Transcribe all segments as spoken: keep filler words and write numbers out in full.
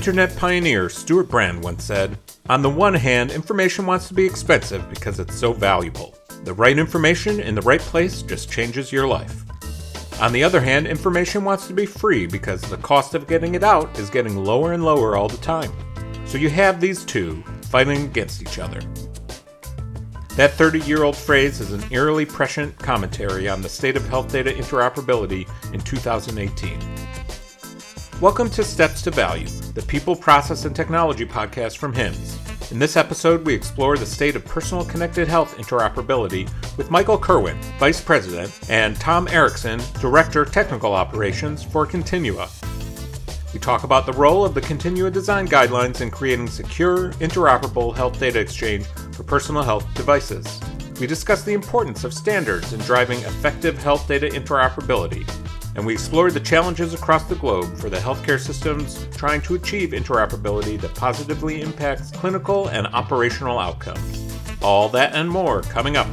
Internet pioneer Stuart Brand once said, "On the one hand, information wants to be expensive because it's so valuable. The right information in the right place just changes your life. On the other hand, information wants to be free because the cost of getting it out is getting lower and lower all the time. So you have these two fighting against each other." That thirty-year-old phrase is an eerily prescient commentary on the state of health data interoperability in two thousand eighteen. Welcome to Steps to Value, the People, Process, and Technology podcast from HIMSS. In this episode, we explore the state of personal connected health interoperability with Michael Kerwin, Vice President, and Tom Erickson, Director Technical Operations for Continua. We talk about the role of the Continua design guidelines in creating secure, interoperable health data exchange for personal health devices. We discuss the importance of standards in driving effective health data interoperability, and we explore the challenges across the globe for the healthcare systems trying to achieve interoperability that positively impacts clinical and operational outcomes. All that and more coming up.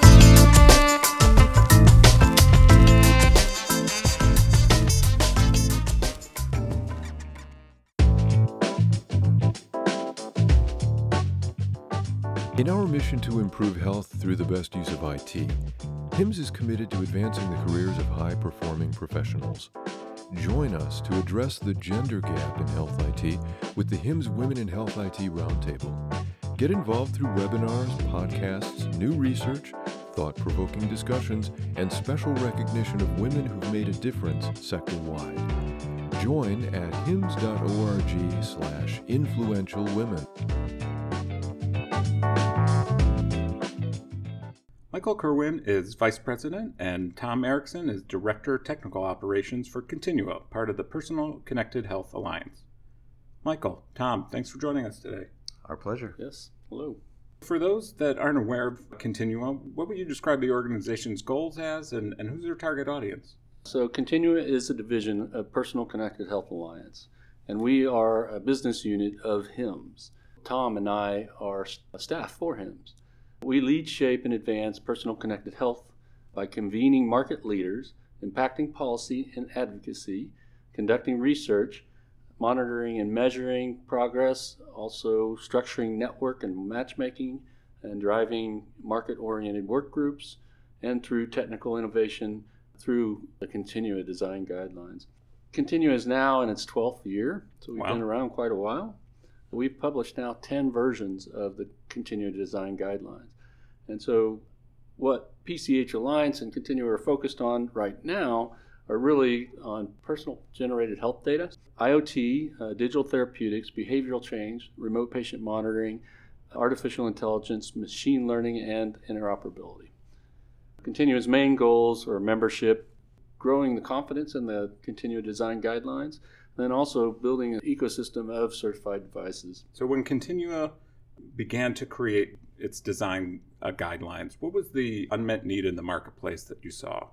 In our mission to improve health through the best use of I T, HIMSS is committed to advancing the careers of high-performing professionals. Join us to address the gender gap in health I T with the HIMSS Women in Health I T Roundtable. Get involved through webinars, podcasts, new research, thought-provoking discussions, and special recognition of women who've made a difference sector-wide. Join at hims.org slash influential women. Michael Kerwin is Vice President, and Tom Erickson is Director Technical Operations for Continua, part of the Personal Connected Health Alliance. Michael, Tom, thanks for joining us today. Our pleasure. Yes, hello. For those that aren't aware of Continua, what would you describe the organization's goals as, and, and who's their target audience? So Continua is a division of Personal Connected Health Alliance, and we are a business unit of HIMSS. Tom and I are staff for HIMSS. We lead, shape, and advance personal connected health by convening market leaders, impacting policy and advocacy, conducting research, monitoring and measuring progress, also structuring network and matchmaking, and driving market-oriented work groups, and through technical innovation through the Continua design guidelines. Continua is now in its twelfth year, so we've Wow. been around quite a while. We've published now ten versions of the Continua design guidelines. And so what P C H Alliance and Continua are focused on right now are really on personal generated health data, IoT, uh, digital therapeutics, behavioral change, remote patient monitoring, artificial intelligence, machine learning, and interoperability. Continua's main goals are membership, growing the confidence in the Continua design guidelines, then also building an ecosystem of certified devices. So when Continua began to create its design uh, guidelines, what was the unmet need in the marketplace that you saw?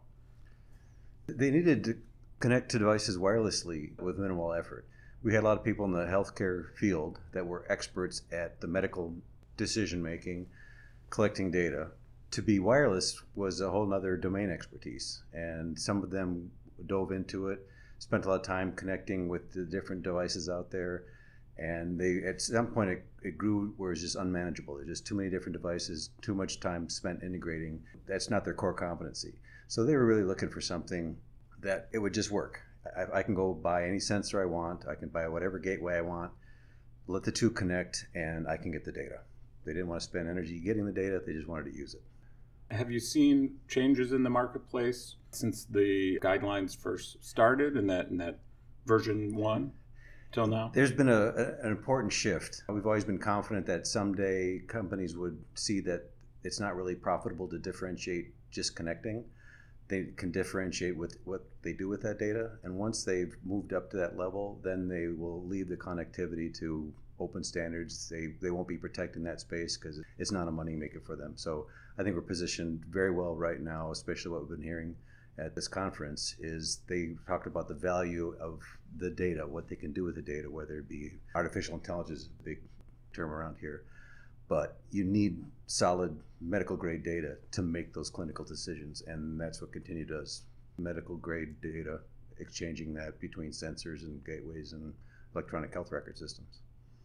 They needed to connect to devices wirelessly with minimal effort. We had a lot of people in the healthcare field that were experts at the medical decision making, collecting data. To be wireless was a whole nother domain expertise, and some of them dove into it, spent a lot of time connecting with the different devices out there, and they at some point it, it grew where it's just unmanageable. There's just too many different devices, too much time spent integrating. That's not their core competency. So they were really looking for something that it would just work. I, I can go buy any sensor I want, I can buy whatever gateway I want, let the two connect, and I can get the data. They didn't want to spend energy getting the data, they just wanted to use it. Have you seen changes in the marketplace since the guidelines first started in that in that version one till now? There's been a, a, an important shift. We've always been confident that someday companies would see that it's not really profitable to differentiate just connecting. They can differentiate with what they do with that data. And once they've moved up to that level, then they will leave the connectivity to open standards. They they won't be protecting that space because it's not a moneymaker for them. So I think we're positioned very well right now, especially what we've been hearing at this conference, is they talked about the value of the data, what they can do with the data, whether it be artificial intelligence, is a big term around here. But you need solid medical grade data to make those clinical decisions, and that's what Continua does. Medical grade data, exchanging that between sensors and gateways and electronic health record systems.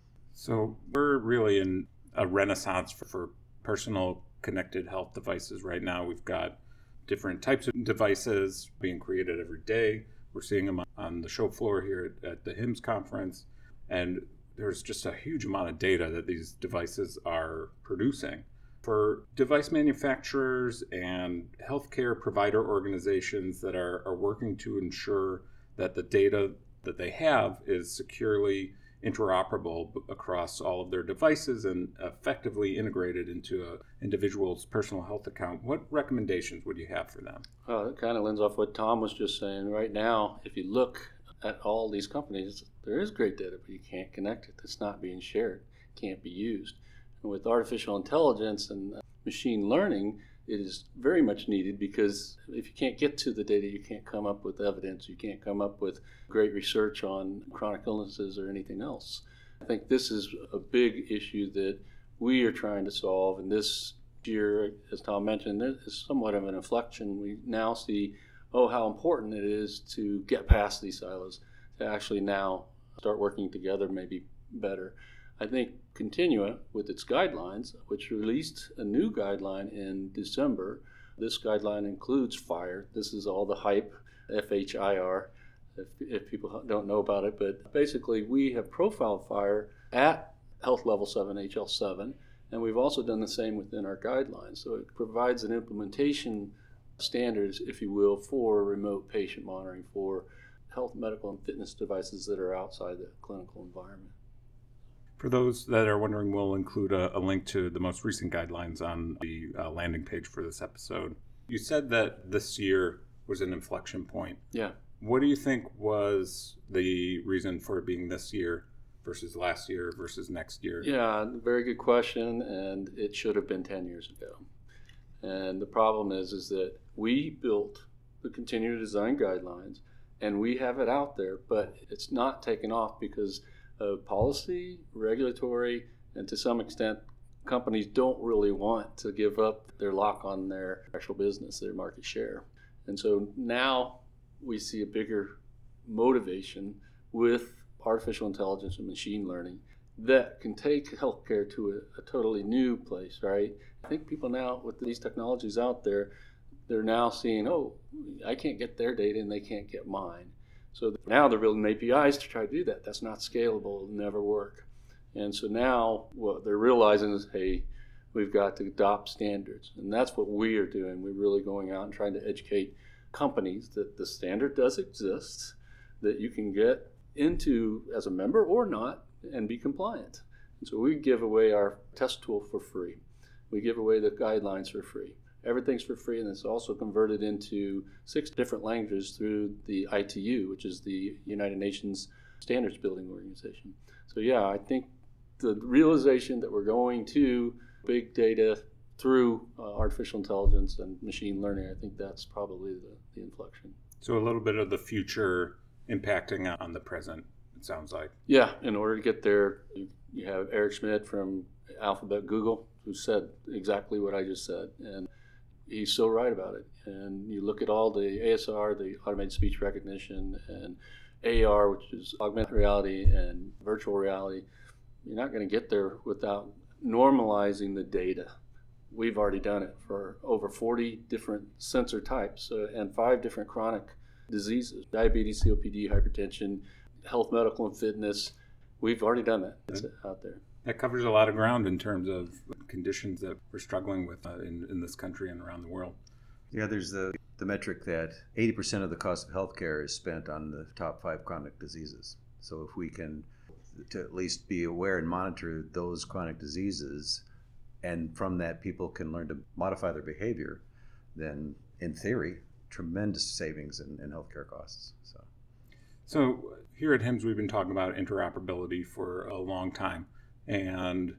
So we're really in a renaissance for, for personal connected health devices right now. We've got different types of devices being created every day. We're seeing them on the show floor here at, at the HIMSS conference. And there's just a huge amount of data that these devices are producing. For device manufacturers and healthcare provider organizations that are, are working to ensure that the data that they have is securely interoperable across all of their devices and effectively integrated into an individual's personal health account, what recommendations would you have for them? Uh, it kind of lends off what Tom was just saying. Right now, if you look at all these companies, there is great data, but you can't connect it. It's not being shared, can't be used. And with artificial intelligence and machine learning, it is very much needed, because if you can't get to the data, you can't come up with evidence, you can't come up with great research on chronic illnesses or anything else. I think this is a big issue that we are trying to solve, and this year, as Tom mentioned, there is somewhat of an inflection. We now see, oh, how important it is to get past these silos, to actually now start working together maybe better. I think Continua, with its guidelines, which released a new guideline in December. This guideline includes FHIR. This is all the hype, F H I R, if, if people don't know about it. But basically, we have profiled FHIR at health level seven, H L seven, and we've also done the same within our guidelines. So it provides an implementation standards, if you will, for remote patient monitoring for health, medical, and fitness devices that are outside the clinical environment. For those that are wondering, we'll include a, a link to the most recent guidelines on the uh, landing page for this episode. You said that this year was an inflection point. Yeah. What do you think was the reason for it being this year versus last year versus next year? Yeah, very good question, and it should have been ten years ago. And the problem is, is that we built the Continua Design Guidelines, and we have it out there, but it's not taken off because of policy, regulatory, and to some extent, companies don't really want to give up their lock on their actual business, their market share. And so now we see a bigger motivation with artificial intelligence and machine learning that can take healthcare to a, a totally new place, right? I think people now, with these technologies out there, they're now seeing, oh, I can't get their data and they can't get mine. So now they're building A P Is to try to do that. That's not scalable. It'll never work. And so now what they're realizing is, hey, we've got to adopt standards. And that's what we are doing. We're really going out and trying to educate companies that the standard does exist, that you can get into as a member or not and be compliant. And so we give away our test tool for free. We give away the guidelines for free. Everything's for free, and it's also converted into six different languages through the I T U, which is the United Nations Standards Building Organization. So yeah, I think the realization that we're going to big data through uh, artificial intelligence and machine learning, I think that's probably the, the inflection. So a little bit of the future impacting on the present, it sounds like. Yeah, in order to get there, you, you have Eric Schmidt from Alphabet Google, who said exactly what I just said. And he's so right about it. And you look at all the A S R, the automated speech recognition, and A R, which is augmented reality, and virtual reality, you're not going to get there without normalizing the data. We've already done it for over forty different sensor types uh, and five different chronic diseases: diabetes, C O P D, hypertension, health, medical, and fitness. We've already done that. It's out there. That covers a lot of ground in terms of conditions that we're struggling with uh, in, in this country and around the world. Yeah, there's the, the metric that eighty percent of the cost of healthcare is spent on the top five chronic diseases. So if we can to at least be aware and monitor those chronic diseases, and from that people can learn to modify their behavior, then in theory, tremendous savings in, in healthcare costs. So. so here at HIMSS, we've been talking about interoperability for a long time. And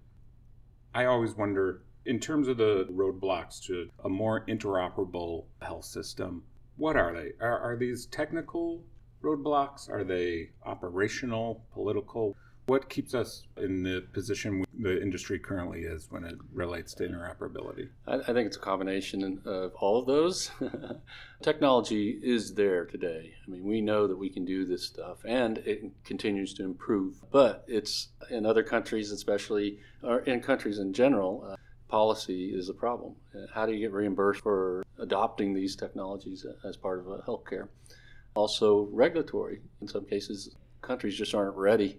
I always wonder, in terms of the roadblocks to a more interoperable health system, what are they? Are, are these technical roadblocks? Are they operational, political? What keeps us in the position the industry currently is when it relates to interoperability? I, I think it's a combination of all of those. Technology is there today. I mean, we know that we can do this stuff, and it continues to improve. But it's in other countries, especially, or in countries in general, uh, policy is a problem. Uh, How do you get reimbursed for adopting these technologies as part of uh, healthcare? Also, regulatory. In some cases, countries just aren't ready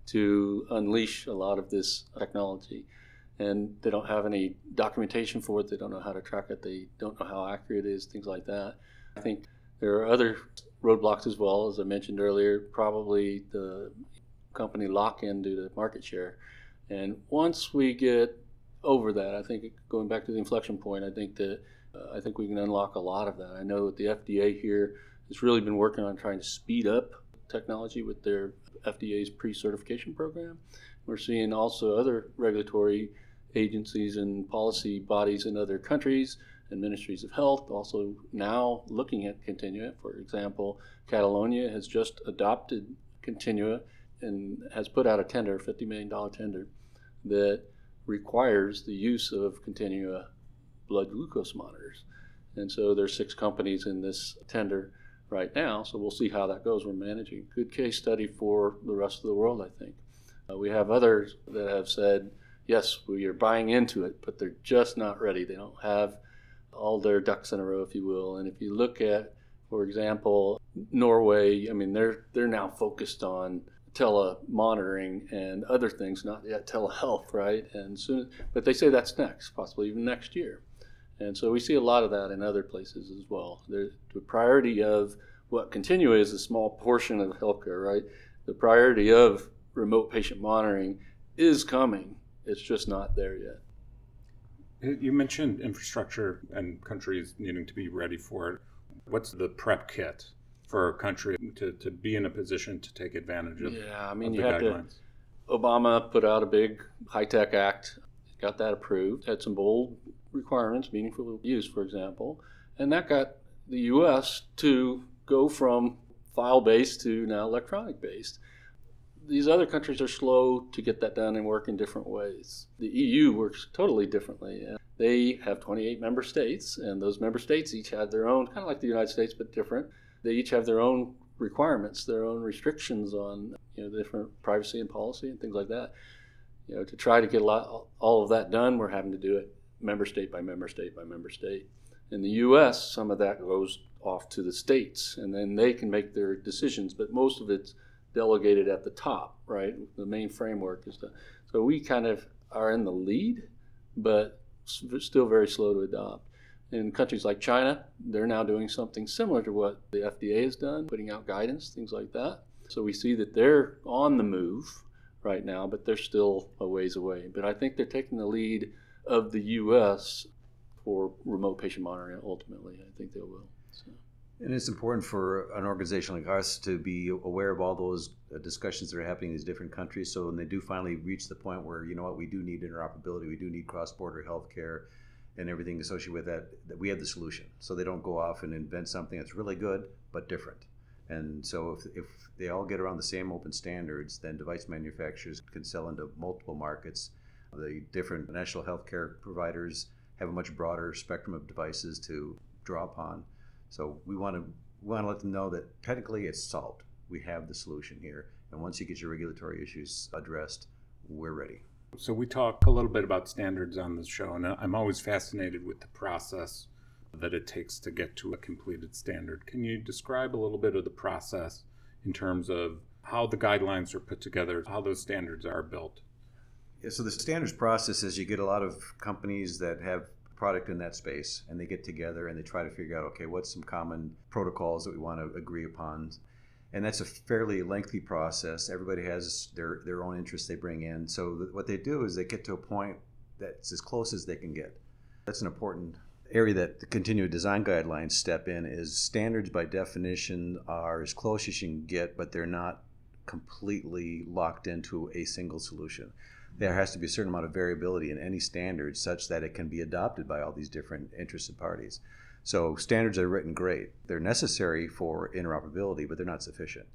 to unleash a lot of this technology. And they don't have any documentation for it. They don't know how to track it. They don't know how accurate it is, things like that. I think there are other roadblocks as well. As I mentioned earlier, probably the company lock-in due to market share. And once we get over that, I think going back to the inflection point, I think that uh, I think we can unlock a lot of that. I know that the F D A here has really been working on trying to speed up technology with their F D A's pre-certification program. We're seeing also other regulatory agencies and policy bodies in other countries and ministries of health also now looking at Continua. For example, Catalonia has just adopted Continua and has put out a tender, fifty million dollars tender, that requires the use of Continua blood glucose monitors. And so there's six companies in this tender right now, so we'll see how that goes. We're managing. Good case study for the rest of the world, I think. Uh, we have others that have said, yes, we are buying into it, but they're just not ready. They don't have all their ducks in a row, if you will. And if you look at, for example, Norway, I mean, they're they're now focused on telemonitoring and other things, not yet telehealth, right? And soon, but they say that's next, possibly even next year. And so we see a lot of that in other places as well. The, the priority of what Continua is a small portion of healthcare, right? The priority of remote patient monitoring is coming. It's just not there yet. You mentioned infrastructure and countries needing to be ready for it. What's the prep kit for a country to, to be in a position to take advantage of, yeah, I mean, of you the have guidelines? To, Obama put out a big high-tech act, got that approved, had some bold requirements, meaningful use, for example, and that got the U S to go from file-based to now electronic-based. These other countries are slow to get that done and work in different ways. The E U works totally differently. They have twenty-eight member states, and those member states each have their own, kind of like the United States, but different. They each have their own requirements, their own restrictions on, you know, different privacy and policy and things like that. You know, to try to get a lot, all of that done, we're having to do it member state by member state by member state. In the U S, some of that goes off to the states, and then they can make their decisions, but most of it's delegated at the top, right? The main framework is the, so we kind of are in the lead, but still very slow to adopt. In countries like China, they're now doing something similar to what the F D A has done, putting out guidance, things like that. So we see that they're on the move right now, but they're still a ways away. But I think they're taking the lead of the U S for remote patient monitoring ultimately. I think they will. So. And it's important for an organization like us to be aware of all those discussions that are happening in these different countries. So when they do finally reach the point where, you know what, we do need interoperability, we do need cross-border healthcare and everything associated with that, that we have the solution. So they don't go off and invent something that's really good, but different. And so if, if they all get around the same open standards, then device manufacturers can sell into multiple markets. The different national healthcare providers have a much broader spectrum of devices to draw upon. So we want to we want to let them know that technically it's solved. We have the solution here. And once you get your regulatory issues addressed, we're ready. So we talk a little bit about standards on this show, and I'm always fascinated with the process that it takes to get to a completed standard. Can you describe a little bit of the process in terms of how the guidelines are put together, how those standards are built? Yeah, so the standards process is you get a lot of companies that have product in that space, and they get together and they try to figure out, okay, what's some common protocols that we want to agree upon. And that's a fairly lengthy process. Everybody has their, their own interests they bring in. So th- what they do is they get to a point that's as close as they can get. That's an important area that the continued design guidelines step in. Is standards by definition are as close as you can get, but they're not completely locked into a single solution. There has to be a certain amount of variability in any standard such that it can be adopted by all these different interested parties. So standards are written great. They're necessary for interoperability, but they're not sufficient.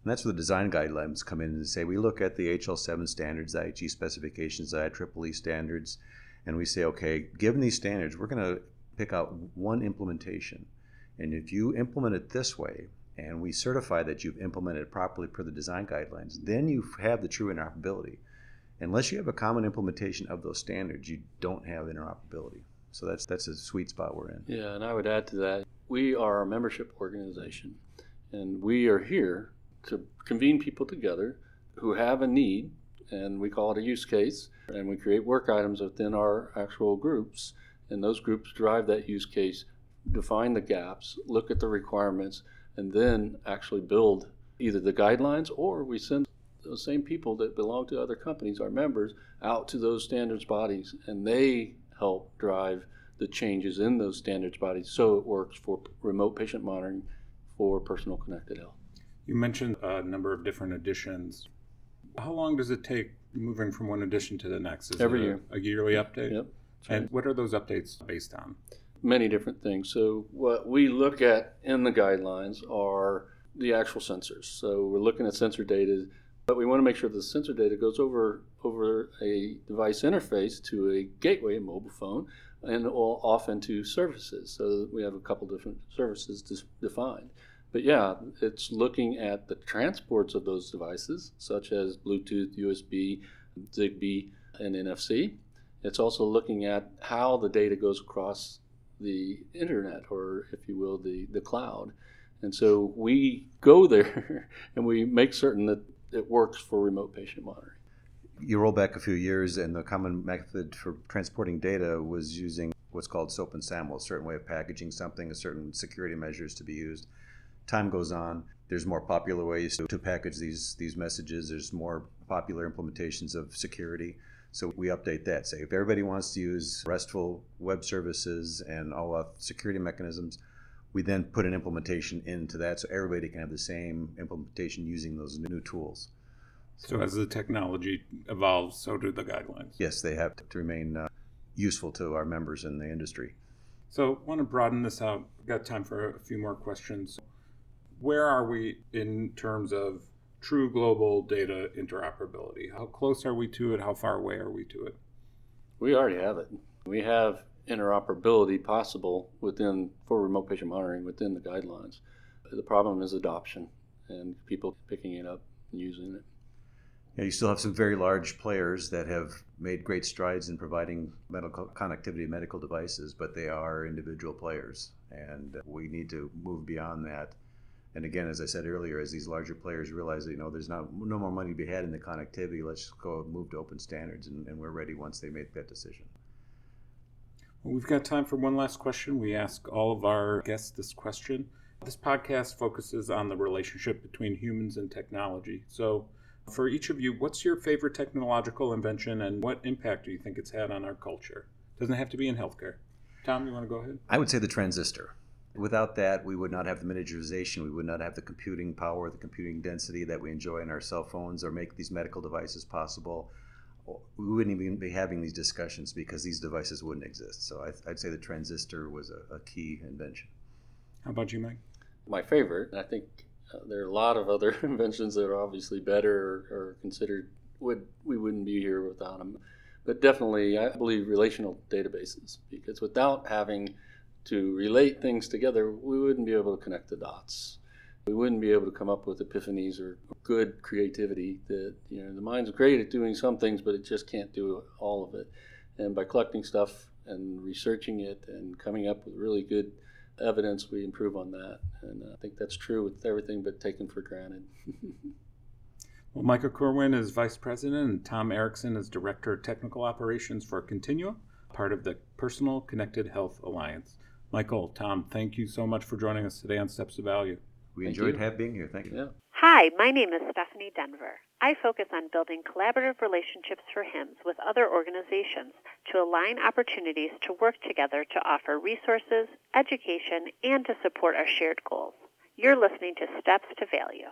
And that's where the design guidelines come in and say, we look at the H L seven standards, the I H E specifications, the I E E E standards, and we say, okay, given these standards, we're going to pick out one implementation. And if you implement it this way, and we certify that you've implemented it properly per the design guidelines, then you have the true interoperability. Unless you have a common implementation of those standards, you don't have interoperability. So that's that's a sweet spot we're in. Yeah, and I would add to that, we are a membership organization, and we are here to convene people together who have a need, and we call it a use case, and we create work items within our actual groups, and those groups drive that use case, define the gaps, look at the requirements, and then actually build either the guidelines, or we send those same people that belong to other companies, our members, out to those standards bodies, and they help drive the changes in those standards bodies so it works for remote patient monitoring for personal connected health. You mentioned a number of different editions. How long does it take moving from one edition to the next? Is Every it a, year. a yearly update? Yep. And right. what are those updates based on? Many different things. So what we look at in the guidelines are the actual sensors. So we're looking at sensor data, but we want to make sure the sensor data goes over over a device interface to a gateway, a mobile phone, and all off into services. So we have a couple different services dis- defined. But yeah, it's looking at the transports of those devices, such as Bluetooth, U S B, Zigbee, and N F C. It's also looking at how the data goes across the internet, or if you will, the, the cloud. And so we go there and we make certain that it works for remote patient monitoring. You roll back a few years, and the common method for transporting data was using what's called SOAP and SAML, a certain way of packaging something, a certain security measures to be used. Time goes on, there's more popular ways to, to package these, these messages, there's more popular implementations of security. So we update that. Say if everybody wants to use RESTful web services and OAuth security mechanisms, we then put an implementation into that so everybody can have the same implementation using those new tools. So as the technology evolves, so do the guidelines. Yes, they have to remain uh, useful to our members in the industry. So I want to broaden this out. We've got time for a few more questions. Where are we in terms of true global data interoperability? How close are we to it? How far away are we to it? We already have it. We have interoperability possible within for remote patient monitoring within the guidelines. The problem is adoption and people picking it up and using it. Yeah, you still have some very large players that have made great strides in providing medical connectivity medical devices, but they are individual players, and we need to move beyond that. And again, as I said earlier, as these larger players realize that, you know, there's not no more money to be had in the connectivity, let's go move to open standards, and, and we're ready once they make that decision. Well, we've got time for one last question. We ask all of our guests this question. This podcast focuses on the relationship between humans and technology. So for each of you, what's your favorite technological invention, and what impact do you think it's had on our culture? Doesn't have to be in healthcare. Tom, you want to go ahead? I would say the transistor. Without that, we would not have the miniaturization, we would not have the computing power, the computing density that we enjoy in our cell phones or make these medical devices possible. We wouldn't even be having these discussions because these devices wouldn't exist. So I'd say the transistor was a, a key invention. How about you, Mike? My favorite, and I think uh, there are a lot of other inventions that are obviously better or, or considered, would we wouldn't be here without them. But definitely, I believe relational databases, because without having to relate things together, we wouldn't be able to connect the dots. We wouldn't be able to come up with epiphanies or good creativity that, you know, the mind's great at doing some things, but it just can't do all of it. And by collecting stuff and researching it and coming up with really good evidence, we improve on that. And I think that's true with everything but taken for granted. Well, Michael Corwin is Vice President and Tom Erickson is Director of Technical Operations for Continua, part of the Personal Connected Health Alliance. Michael, Tom, thank you so much for joining us today on Steps to Value. We Thank enjoyed you. have being here. Thank you. Yeah. Hi, my name is Stephanie Denver. I focus on building collaborative relationships for H I M S with other organizations to align opportunities to work together to offer resources, education, and to support our shared goals. You're listening to Steps to Value.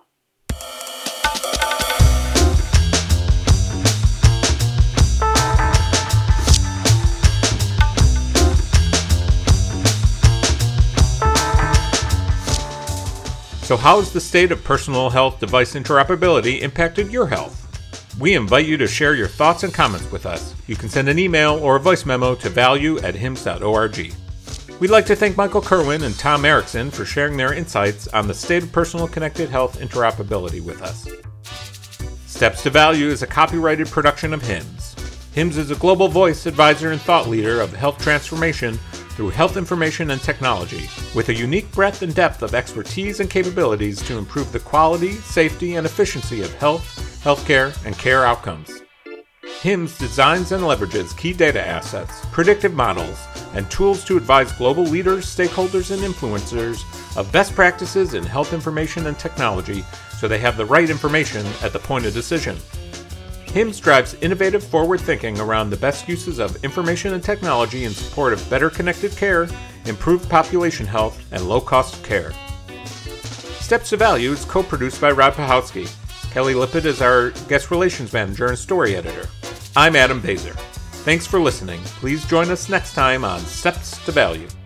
So how has the state of personal health device interoperability impacted your health? We invite you to share your thoughts and comments with us. You can send an email or a voice memo to value at hims dot org. We'd like to thank Michael Kerwin and Tom Erickson for sharing their insights on the state of personal connected health interoperability with us. Steps to Value is a copyrighted production of HIMSS. HIMSS is a global voice, advisor, and thought leader of health transformation through health information and technology, with a unique breadth and depth of expertise and capabilities to improve the quality, safety, and efficiency of health, healthcare, and care outcomes. HIMSS designs and leverages key data assets, predictive models, and tools to advise global leaders, stakeholders, and influencers of best practices in health information and technology so they have the right information at the point of decision. HIMSS drives innovative forward thinking around the best uses of information and technology in support of better connected care, improved population health, and low cost of care. Steps to Value is co-produced by Rod Pahowski. Kelly Lippett is our guest relations manager and story editor. I'm Adam Baser. Thanks for listening. Please join us next time on Steps to Value.